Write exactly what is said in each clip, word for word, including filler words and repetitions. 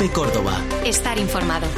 Cope Córdoba. Estar informado.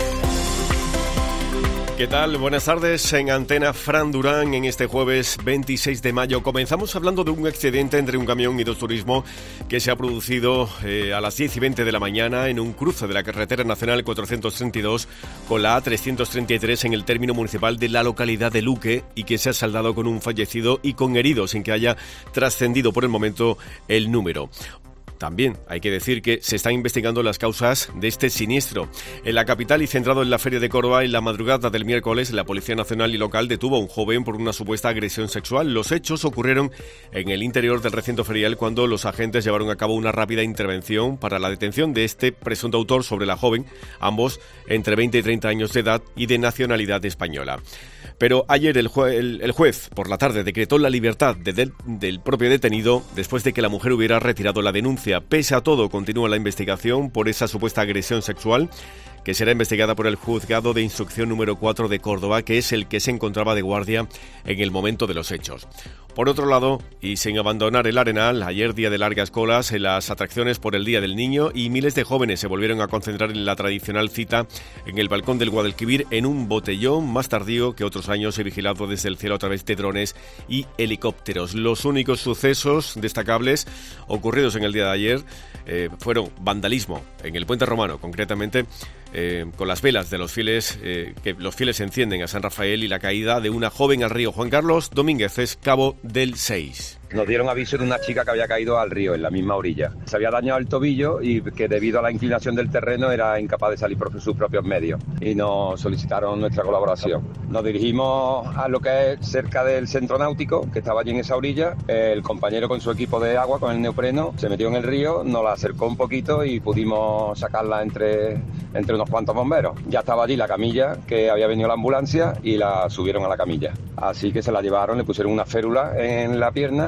¿Qué tal? Buenas tardes. En Antena, Fran Durán, en este jueves veintiséis de mayo. Comenzamos hablando de un accidente entre un camión y dos turismo que se ha producido eh, a las diez y veinte de la mañana en un cruce de la carretera nacional cuatrocientos treinta y dos con la A trescientos treinta y tres en el término municipal de la localidad de Luque, y que se ha saldado con un fallecido y con heridos, sin que haya trascendido por el momento el número. También hay que decir que se están investigando las causas de este siniestro. En la capital y centrado en la Feria de Córdoba, en la madrugada del miércoles, la Policía Nacional y Local detuvo a un joven por una supuesta agresión sexual. Los hechos ocurrieron en el interior del recinto ferial cuando los agentes llevaron a cabo una rápida intervención para la detención de este presunto autor sobre la joven, ambos entre veinte y treinta años de edad y de nacionalidad española. Pero ayer el, jue- el, el juez, por la tarde, decretó la libertad de del, del propio detenido después de que la mujer hubiera retirado la denuncia. Pese a todo, continúa la investigación por esa supuesta agresión sexual, que será investigada por el Juzgado de Instrucción número cuatro de Córdoba, que es el que se encontraba de guardia en el momento de los hechos. Por otro lado, y sin abandonar el Arenal, ayer día de largas colas en las atracciones por el Día del Niño, y miles de jóvenes se volvieron a concentrar en la tradicional cita en el balcón del Guadalquivir en un botellón más tardío que otros años y vigilado desde el cielo a través de drones y helicópteros. Los únicos sucesos destacables ocurridos en el día de ayer eh, fueron vandalismo en el Puente Romano, concretamente Eh, con las velas de los fieles eh, que los fieles encienden a San Rafael, y la caída de una joven al río. Juan Carlos Domínguez es cabo del seis. Nos dieron aviso de una chica que había caído al río en la misma orilla. Se había dañado el tobillo y que debido a la inclinación del terreno era incapaz de salir por sus propios medios, y nos solicitaron nuestra colaboración. Nos dirigimos a lo que es cerca del centro náutico, que estaba allí en esa orilla. El compañero con su equipo de agua, con el neopreno, se metió en el río, nos la acercó un poquito y pudimos sacarla entre, entre unos cuantos bomberos. Ya estaba allí la camilla, que había venido la ambulancia, y la subieron a la camilla. Así que se la llevaron, le pusieron una férula en la pierna.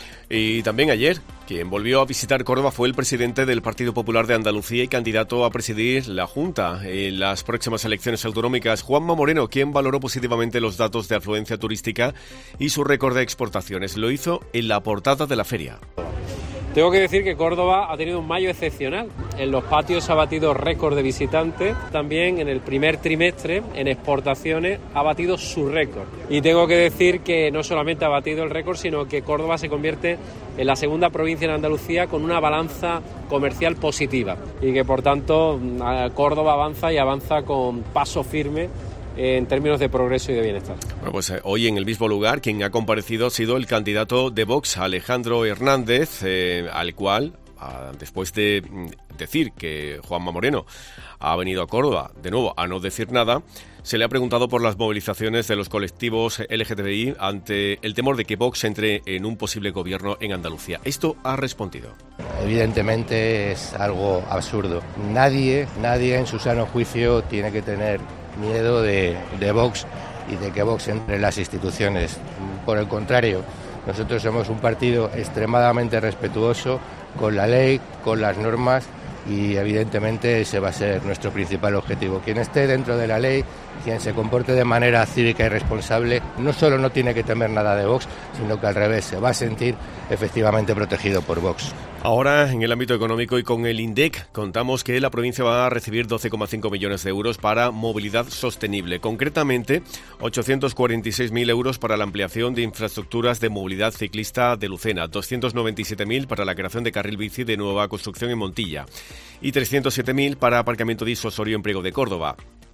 Y también ayer, quien volvió a visitar Córdoba fue el presidente del Partido Popular de Andalucía y candidato a presidir la Junta en las próximas elecciones autonómicas, Juanma Moreno, quien valoró positivamente los datos de afluencia turística y su récord de exportaciones. Lo hizo en la portada de la feria. Tengo que decir que Córdoba ha tenido un mayo excepcional. En los patios ha batido récord de visitantes. También en el primer trimestre, en exportaciones, ha batido su récord. Y tengo que decir que no solamente ha batido el récord, sino que Córdoba se convierte en la segunda provincia en Andalucía con una balanza comercial positiva. Y que, por tanto, Córdoba avanza y avanza con paso firme en términos de progreso y de bienestar. Bueno, pues eh, hoy en el mismo lugar quien ha comparecido ha sido el candidato de Vox, Alejandro Hernández, eh, al cual, a, después de mm, decir que Juanma Moreno ha venido a Córdoba, de nuevo, a no decir nada, se le ha preguntado por las movilizaciones de los colectivos L G T B I ante el temor de que Vox entre en un posible gobierno en Andalucía. Esto ha respondido. Evidentemente es algo absurdo. Nadie, nadie en su sano juicio tiene que tener miedo de, de Vox y de que Vox entre en las instituciones. Por el contrario, nosotros somos un partido extremadamente respetuoso con la ley, con las normas, y evidentemente ese va a ser nuestro principal objetivo. Quien esté dentro de la ley, quien se comporte de manera cívica y responsable, no solo no tiene que temer nada de Vox, sino que al revés, se va a sentir efectivamente protegido por Vox. Ahora, en el ámbito económico y con el INDEC, contamos que la provincia va a recibir doce coma cinco millones de euros para movilidad sostenible. Concretamente, ochocientos cuarenta y seis mil euros para la ampliación de infraestructuras de movilidad ciclista de Lucena, doscientos noventa y siete mil para la creación de carril bici de nueva construcción en Montilla y trescientos siete mil para aparcamiento disuasorio en Priego de Córdoba.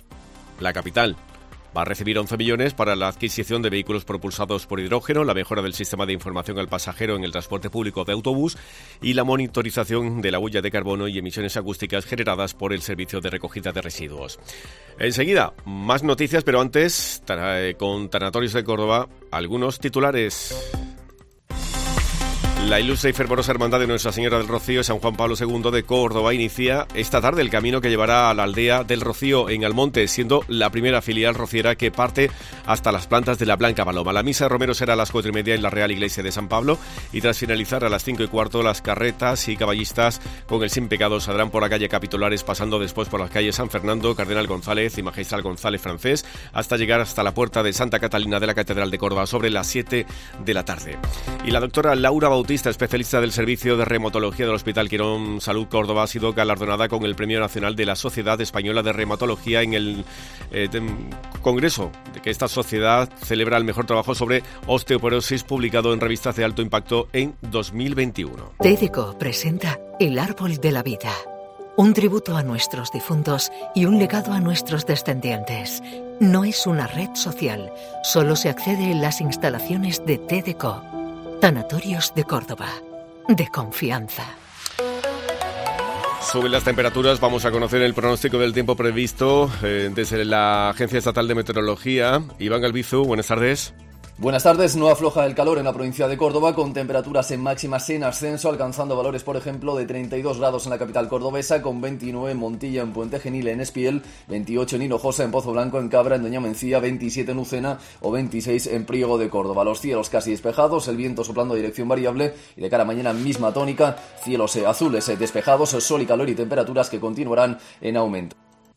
La capital va a recibir once millones para la adquisición de vehículos propulsados por hidrógeno, la mejora del sistema de información al pasajero en el transporte público de autobús y la monitorización de la huella de carbono y emisiones acústicas generadas por el servicio de recogida de residuos. Enseguida, más noticias, pero antes, con Tanatorios de Córdoba, algunos titulares. La ilustre y fervorosa Hermandad de Nuestra Señora del Rocío y San Juan Pablo segundo de Córdoba inicia esta tarde el camino que llevará a la aldea del Rocío en Almonte, siendo la primera filial rociera que parte hasta las plantas de la Blanca Paloma. La misa de Romero será a las cuatro y media en la Real Iglesia de San Pablo y tras finalizar a las cinco y cuarto las carretas y caballistas con el Sin Pecado saldrán por la calle Capitulares, pasando después por las calles San Fernando, Cardenal González y Magistral González Francés hasta llegar hasta la puerta de Santa Catalina de la Catedral de Córdoba sobre las siete de la tarde. Y la doctora Laura Bautista Bautista, especialista del servicio de reumatología del Hospital Quirón Salud Córdoba, ha sido galardonada con el Premio Nacional de la Sociedad Española de Reumatología en el eh, congreso de que esta sociedad celebra el mejor trabajo sobre osteoporosis, publicado en revistas de alto impacto en dos mil veintiuno. TEDeco presenta El Árbol de la Vida. Un tributo a nuestros difuntos y un legado a nuestros descendientes. No es una red social, solo se accede en las instalaciones de TEDeco. Tanatorios de Córdoba, de confianza. Suben las temperaturas, vamos a conocer el pronóstico del tiempo previsto eh, desde la Agencia Estatal de Meteorología. Iván Galbizu, buenas tardes. Buenas tardes. No afloja el calor en la provincia de Córdoba, con temperaturas en máximas en ascenso, alcanzando valores, por ejemplo, de treinta y dos grados en la capital cordobesa, con veintinueve en Montilla, en Puente Genil, en Espiel, veintiocho en Hinojosa, en Pozo Blanco, en Cabra, en Doña Mencía, veintisiete en Lucena o veintiséis en Priego de Córdoba. Los cielos casi despejados, el viento soplando a dirección variable y de cara a mañana misma tónica, cielos azules despejados, sol y calor y temperaturas que continuarán en aumento.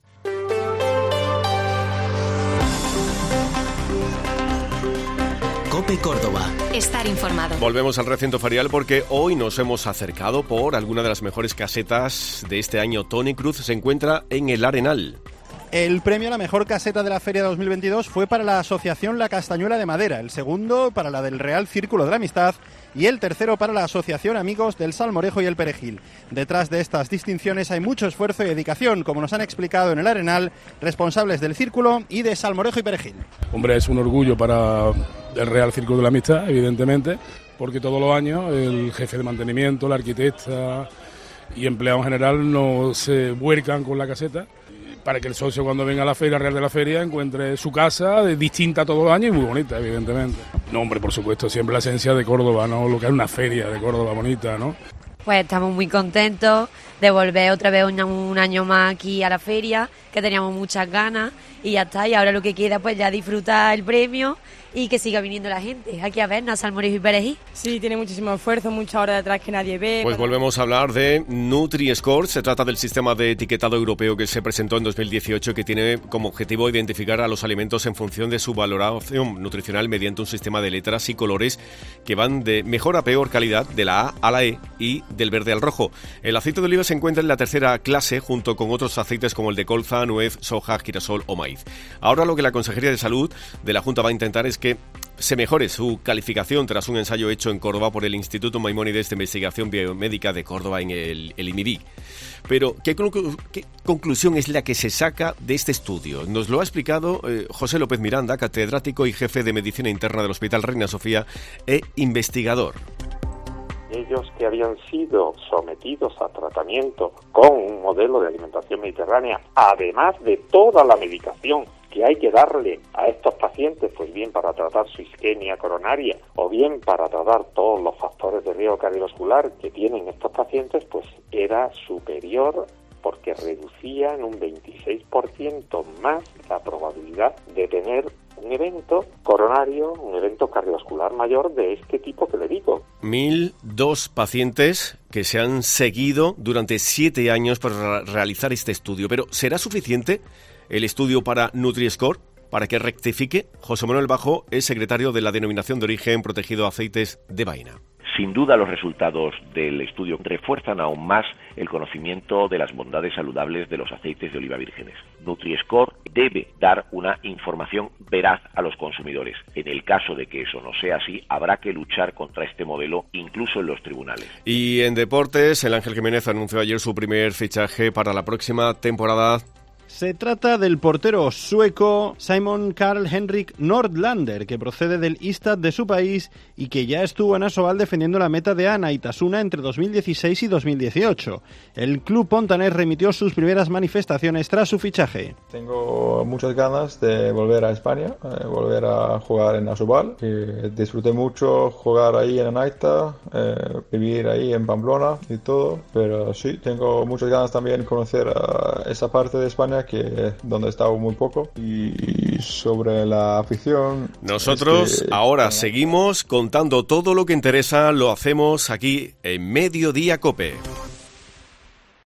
COPE Córdoba. Estar informado. Volvemos al recinto ferial porque hoy nos hemos acercado por alguna de las mejores casetas de este año. Tony Cruz se encuentra en el Arenal. El premio a la mejor caseta de la Feria dos mil veintidós fue para la Asociación La Castañuela de Madera, el segundo para la del Real Círculo de la Amistad y el tercero para la Asociación Amigos del Salmorejo y el Perejil. Detrás de estas distinciones hay mucho esfuerzo y dedicación, como nos han explicado en el Arenal responsables del Círculo y de Salmorejo y Perejil. Hombre, es un orgullo para el Real Círculo de la Amistad, evidentemente, porque todos los años el jefe de mantenimiento, la arquitecta y empleado en general no se vuelcan con la caseta, para que el socio, cuando venga a la feria real de la feria, encuentre su casa distinta todos los años y muy bonita, evidentemente. No, hombre, por supuesto, siempre la esencia de Córdoba, ¿no? Lo que es una feria de Córdoba bonita, ¿no? Pues estamos muy contentos de volver otra vez un, un año más aquí a la feria, que teníamos muchas ganas y ya está. Y ahora lo que queda pues ya disfrutar el premio y que siga viniendo la gente aquí a vernos, a Salmorejo y Perejil. Sí, tiene muchísimo esfuerzo, muchas horas detrás que nadie ve. Pues volvemos a hablar de Nutri-Score. Se trata del sistema de etiquetado europeo que se presentó en dos mil dieciocho, que tiene como objetivo identificar a los alimentos en función de su valoración nutricional mediante un sistema de letras y colores que van de mejor a peor calidad, de la A a la E y del verde al rojo. El aceite de oliva se encuentra en la tercera clase junto con otros aceites como el de colza, nuez, soja, girasol o maíz. Ahora lo que la Consejería de Salud de la Junta va a intentar es que se mejore su calificación tras un ensayo hecho en Córdoba por el Instituto Maimónides de Investigación Biomédica de Córdoba en el, el INIBI. Pero, ¿qué, conclu- ¿qué conclusión es la que se saca de este estudio? Nos lo ha explicado eh, José López Miranda, catedrático y jefe de Medicina Interna del Hospital Reina Sofía e investigador. Ellos que habían sido sometidos a tratamiento con un modelo de alimentación mediterránea, además de toda la medicación que hay que darle a estos pacientes, pues bien para tratar su isquemia coronaria o bien para tratar todos los factores de riesgo cardiovascular que tienen estos pacientes, pues era superior porque reducía en un veintiséis por ciento más la probabilidad de tener un evento coronario, un evento cardiovascular mayor de este tipo que le digo. Mil dos pacientes que se han seguido durante siete años para realizar este estudio. Pero, ¿será suficiente el estudio para Nutri-Score para que rectifique? José Manuel Bajo es secretario de la Denominación de Origen Protegido Aceites de Vaina. Sin duda, los resultados del estudio refuerzan aún más el conocimiento de las bondades saludables de los aceites de oliva vírgenes. Nutri-Score debe dar una información veraz a los consumidores. En el caso de que eso no sea así, habrá que luchar contra este modelo incluso en los tribunales. Y en deportes, el Ángel Jiménez anunció ayer su primer fichaje para la próxima temporada. Se trata del portero sueco Simon Karl-Henrik Nordlander, que procede del Istad de su país y que ya estuvo en Asobal defendiendo la meta de Anaitasuna entre dos mil dieciséis y dos mil dieciocho. El club pontanés remitió sus primeras manifestaciones tras su fichaje. Tengo muchas ganas de volver a España, eh, volver a jugar en Asobal. Eh, disfruté mucho jugar ahí en Anaita, eh, vivir ahí en Pamplona y todo, pero sí, tengo muchas ganas también de conocer a esa parte de España que donde he estado muy poco. Y sobre la afición, nosotros es que, ahora bueno, seguimos contando todo lo que interesa. Lo hacemos aquí en Mediodía Cope.